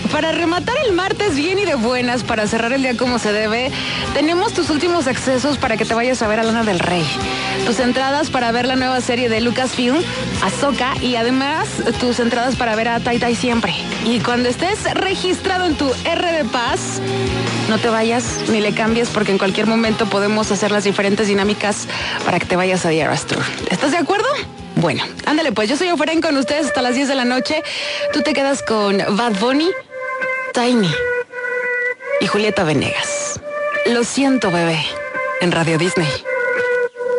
para rematar el martes bien y de buenas, para cerrar el día como se debe, tenemos tus últimos accesos para que te vayas a ver a Lana del Rey. Tus entradas para ver la nueva serie de Lucasfilm, Ahsoka, y además tus entradas para ver a Tai Tai siempre. Y cuando estés registrado en tu R de Paz, no te vayas ni le cambies, porque en cualquier momento podemos hacer las diferentes dinámicas para que te vayas a The Eras Tour. ¿Estás de acuerdo? Bueno, ándale pues, yo soy Efraín con ustedes hasta las 10 de la noche. Tú te quedas con Bad Bunny, Tiny y Julieta Venegas. Lo siento, bebé, en Radio Disney.